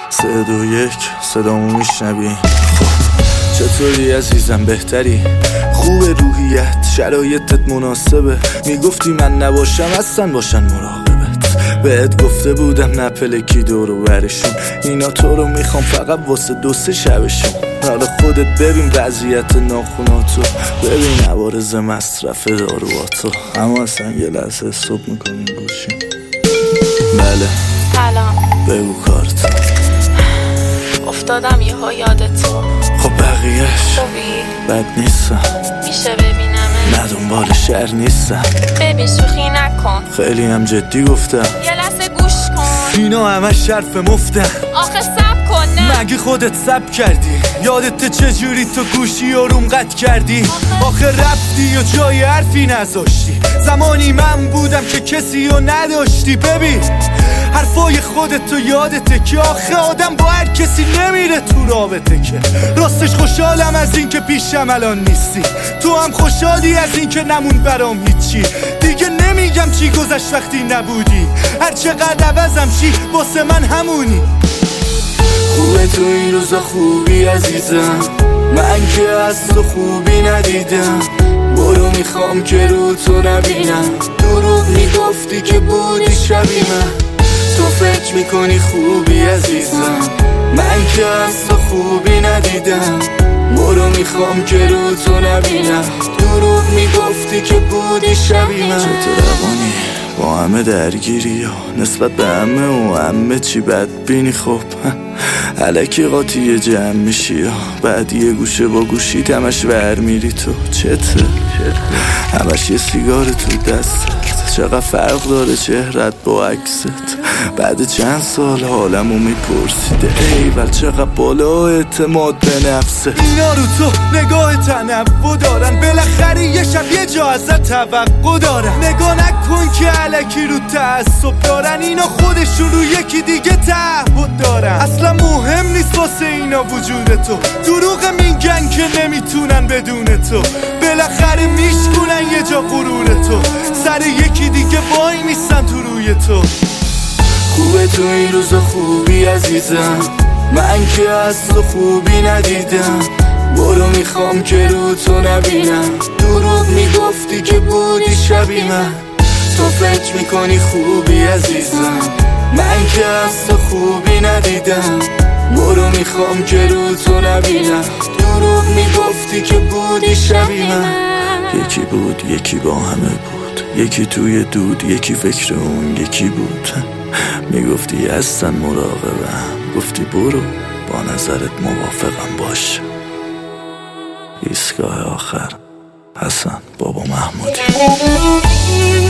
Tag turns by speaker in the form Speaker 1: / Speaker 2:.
Speaker 1: 3 2 1 صدامو میشنوی؟ چطوری عزیزم؟ بهتری؟ خوبه روحیت؟ شرایطت مناسبه؟ میگفتی من نباشم اصلا باشن مراقبت. بهت گفته بودم نپلکی دورو برشون، اینا تو رو میخوام فقط واسه 2-3 شبشون. حالا خودت ببین وضعیت ناخوناتو، ببین عوارض مصرف دارواتو. اما اصلا یه لحظه حساب میکنیم گوشیم. بله
Speaker 2: سلام،
Speaker 1: بگو کارت.
Speaker 2: افتادم یهو یادتون.
Speaker 1: خب بقیهش
Speaker 2: خوبی؟
Speaker 1: بد نیستم،
Speaker 2: میشه ببینمه؟
Speaker 1: نه دنبال شهر نیستم.
Speaker 2: ببین شوخی نکن،
Speaker 1: خیلی هم جدی گفتم.
Speaker 2: یه لحظه گوش کن.
Speaker 1: اینا همش حرف مفتن.
Speaker 2: آخه سب کن. نه
Speaker 1: مگه خودت سب کردی؟ یادت چجوری تو گوشی آروم قطع کردی؟ آخه رفتی و جای حرفی نذاشتی. زمانی من بودم که کسی رو نداشتی. ببین حرفای خودت تو یادته که آخه آدم با هر کسی نمیره تو رابطه. که راستش خوشحالم از این که پیشم الان نیستی، تو هم خوشحالی از این که نمون برام هیچی. دیگه نمیگم چی گذشت وقتی نبودی، هر چقدر عوضم چی واسه من همونی. خوبه تو این روزا خوبی عزیزم، من که از تو خوبی ندیدم. برو میخوام که رو تو نبینم، دروغ میگفتی که بودی شبیه من. تو فکر میکنی خوبی عزیزم، من که از تو خوبی ندیدم. برو میخوام که رو تو نبینم، دروغ میگفتی که بودی شبیه من. چطور روانی با همه درگیری ها نسبت به همه و همه چی بدبینی؟ خب الکی قاطی جمع میشی ها، بعد یه گوشه با گوشی تمش ور میری. تو چته؟ همش یه سیگار تو دستت. چقدر فرق داره چهرت با عکست؟ بعد چند سال حالمو میپرسیده ایول چقدر بالا اعتماد به نفسه. اینا رو تو نگاه تنوع دارن، بالاخره یه شب یه جا ازت توقع دارن. نگاه نکن که الکی رو تعصب دارن، اینا خودشون رو یکی دیگه تعهد دارن. اصلا مهم نیست واسه اینا وجود تو، دروغ میگن که نمیتونن بدون تو. بالاخره میشکنن یه جا غرور تو، سر یکی دیگه وای میستن تو روی تو. خوبه تو این روزا خوبی عزیزم، من که از تو خوبی ندیدم. برو میخوام که رو تو نبینم، دروغ میگفتی که بودی شبیه من. تو فکر میکنی خوبی عزیزم، من که از تو خوبی ندیدم. برو میخوام که رو تو نبینم، دروغ میگفتی که بودی شبیه من. یکی بود یکی با همه بود، یکی توی دود یکی فکر اون یکی بود. میگفتی هستن مراقبم، گفتی برو با نظرت موافقم باش. ایستگاه آخر حسن بابا محمودی.